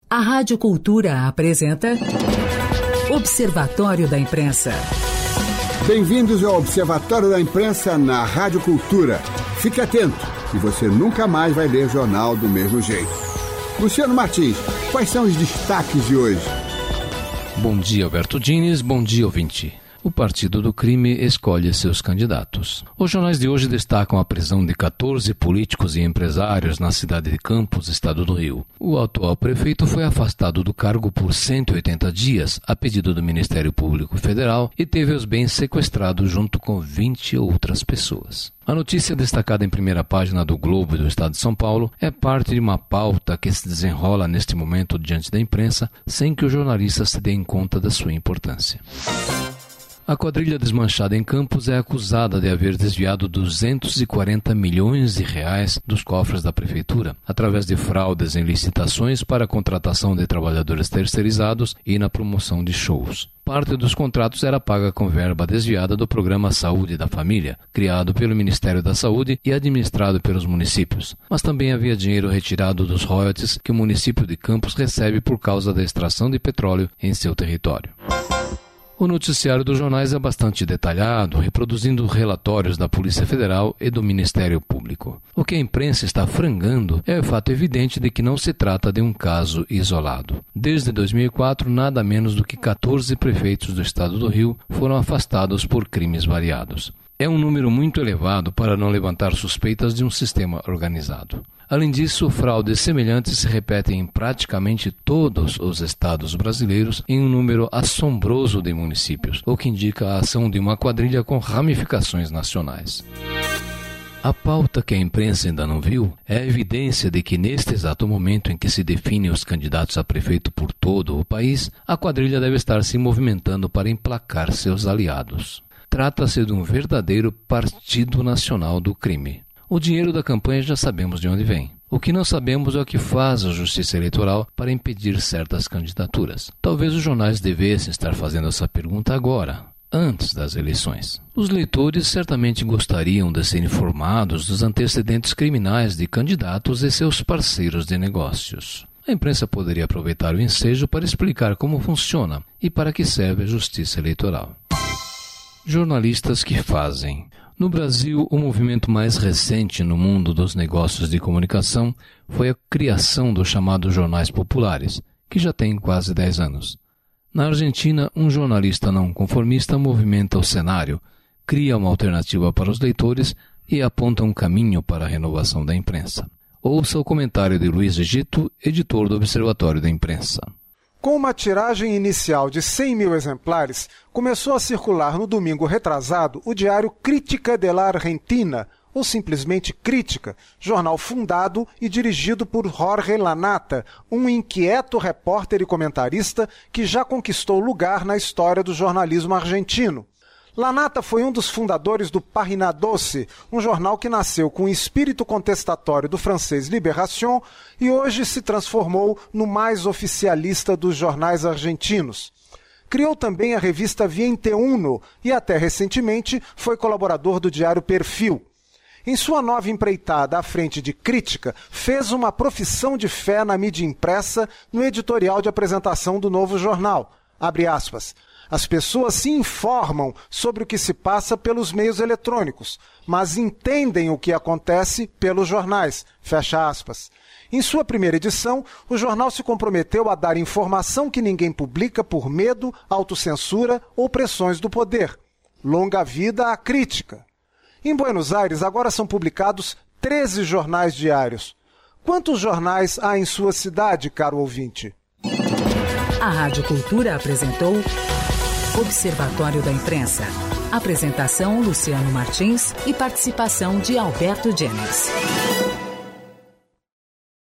A Rádio Cultura apresenta Observatório da Imprensa. Bem-vindos ao Observatório da Imprensa na Rádio Cultura. Fique atento e você nunca mais vai ler jornal do mesmo jeito. Luciano Martins, quais são os destaques de hoje? Bom dia, Alberto Diniz. Bom dia, ouvinte. O Partido do Crime escolhe seus candidatos. Os jornais de hoje destacam a prisão de 14 políticos e empresários na cidade de Campos, estado do Rio. O atual prefeito foi afastado do cargo por 180 dias, a pedido do Ministério Público Federal, e teve os bens sequestrados junto com 20 outras pessoas. A notícia destacada em primeira página do Globo e do Estado de São Paulo é parte de uma pauta que se desenrola neste momento diante da imprensa, sem que os jornalistas se deem conta da sua importância. A quadrilha desmanchada em Campos é acusada de haver desviado 240 milhões de reais dos cofres da prefeitura, através de fraudes em licitações para a contratação de trabalhadores terceirizados e na promoção de shows. Parte dos contratos era paga com verba desviada do Programa Saúde da Família, criado pelo Ministério da Saúde e administrado pelos municípios. Mas também havia dinheiro retirado dos royalties que o município de Campos recebe por causa da extração de petróleo em seu território. O noticiário dos jornais é bastante detalhado, reproduzindo relatórios da Polícia Federal e do Ministério Público. O que a imprensa está frangando é o fato evidente de que não se trata de um caso isolado. Desde 2004, nada menos do que 14 prefeitos do estado do Rio foram afastados por crimes variados. É um número muito elevado para não levantar suspeitas de um sistema organizado. Além disso, fraudes semelhantes se repetem em praticamente todos os estados brasileiros em um número assombroso de municípios, o que indica a ação de uma quadrilha com ramificações nacionais. A pauta que a imprensa ainda não viu é a evidência de que neste exato momento em que se definem os candidatos a prefeito por todo o país, a quadrilha deve estar se movimentando para emplacar seus aliados. Trata-se de um verdadeiro partido nacional do crime. O dinheiro da campanha já sabemos de onde vem. O que não sabemos é o que faz a Justiça Eleitoral para impedir certas candidaturas. Talvez os jornais devessem estar fazendo essa pergunta agora, antes das eleições. Os leitores certamente gostariam de ser informados dos antecedentes criminais de candidatos e seus parceiros de negócios. A imprensa poderia aproveitar o ensejo para explicar como funciona e para que serve a Justiça Eleitoral. Jornalistas que fazem. No Brasil, o movimento mais recente no mundo dos negócios de comunicação foi a criação dos chamados jornais populares, que já tem quase 10 anos. Na Argentina, um jornalista não conformista movimenta o cenário, cria uma alternativa para os leitores e aponta um caminho para a renovação da imprensa. Ouça o comentário de Luiz Egito, editor do Observatório da Imprensa. Com uma tiragem inicial de 100 mil exemplares, começou a circular no domingo retrasado o diário Crítica de la Argentina, ou simplesmente Crítica, jornal fundado e dirigido por Jorge Lanata, um inquieto repórter e comentarista que já conquistou lugar na história do jornalismo argentino. Lanata foi um dos fundadores do Página 12, um jornal que nasceu com o espírito contestatório do francês Libération e hoje se transformou no mais oficialista dos jornais argentinos. Criou também a revista 21 e até recentemente foi colaborador do diário Perfil. Em sua nova empreitada à frente de Crítica, fez uma profissão de fé na mídia impressa no editorial de apresentação do novo jornal. Abre aspas. As pessoas se informam sobre o que se passa pelos meios eletrônicos, mas entendem o que acontece pelos jornais. Fecha aspas. Em sua primeira edição, o jornal se comprometeu a dar informação que ninguém publica por medo, autocensura ou pressões do poder. Longa vida à Crítica. Em Buenos Aires, agora são publicados 13 jornais diários. Quantos jornais há em sua cidade, caro ouvinte? A Rádio Cultura apresentou Observatório da Imprensa. Apresentação Luciano Martins e participação de Alberto Diniz.